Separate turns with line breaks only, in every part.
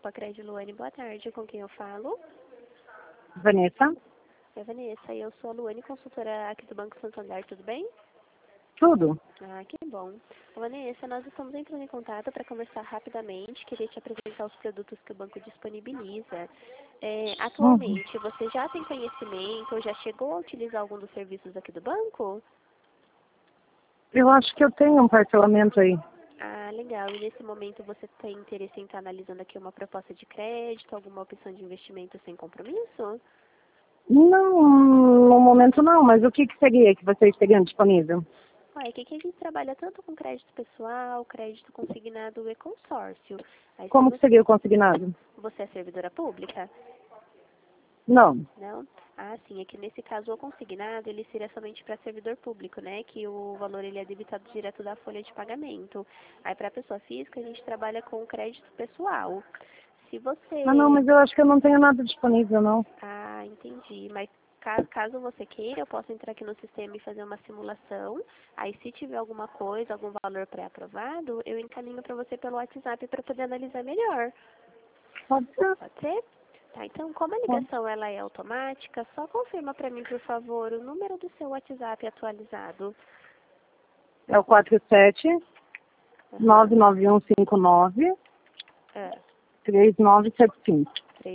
Copa Cred Luane, boa tarde. Com quem eu falo?
Vanessa?
É Vanessa, eu sou a Luane, consultora aqui do Banco Santander, tudo bem?
Tudo.
Ah, que bom. Vanessa, nós estamos entrando em contato para conversar rapidamente. Queria te apresentar os produtos que o banco disponibiliza.
Uhum.
Atualmente, você já tem conhecimento ou já chegou a utilizar algum dos serviços aqui do banco?
Eu acho que eu tenho um parcelamento aí.
Ah, legal. E nesse momento você tem interesse em estar analisando aqui uma proposta de crédito, alguma opção de investimento sem compromisso?
Não, no momento não, mas o que seria que vocês teriam disponível?
Olha, aqui que a gente trabalha tanto com crédito pessoal, crédito consignado e consórcio. Aí se
Como que seria o consignado?
você é servidora pública?
Não.
Não? Ah, sim. É que nesse caso o consignado ele seria somente para servidor público, né? Que o valor ele é debitado direto da folha de pagamento. Aí para pessoa física a gente trabalha com crédito pessoal. Se
Ah, não,
você...
mas eu acho que eu não tenho nada disponível, não.
Ah, entendi. Mas caso você queira, eu posso entrar aqui no sistema e fazer uma simulação. Aí se tiver alguma coisa, algum valor pré-aprovado, eu encaminho para você pelo WhatsApp para poder analisar melhor.
Pode ser.
Pode ser? Tá, então como a
Pode.
ligação ela é automática, só confirma para mim, por favor, o número do seu WhatsApp atualizado.
É o 47
Aham.
99159
É.
3975.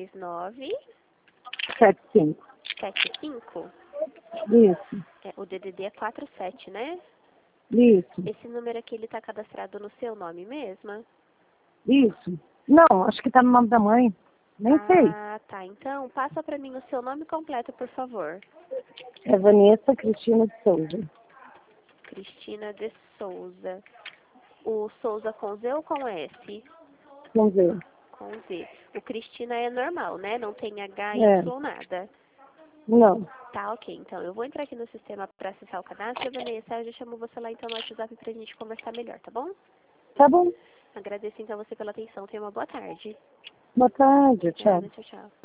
75.
3975.
Isso.
O DDD é 47, né?
Isso.
Esse número aqui, ele tá cadastrado no seu nome mesmo?
Isso. Não, acho que tá no nome da mãe. Nem sei.
Ah, tá. Então, passa para mim o seu nome completo, por favor.
É Vanessa Cristina de Souza.
Cristina de Souza. O Souza com Z ou com S?
Vamos ver.
Com Z. O Cristina é normal, né? Não tem H,
É.
Y, nada.
Não.
Tá, ok. Então, eu vou entrar aqui no sistema para acessar o cadastro. Vanessa, eu já chamo você lá então no WhatsApp pra gente conversar melhor, tá bom?
Tá bom.
Agradeço então você pela atenção. Tenha uma boa tarde.
Boa tarde. Tchau.
Nada, tchau, tchau.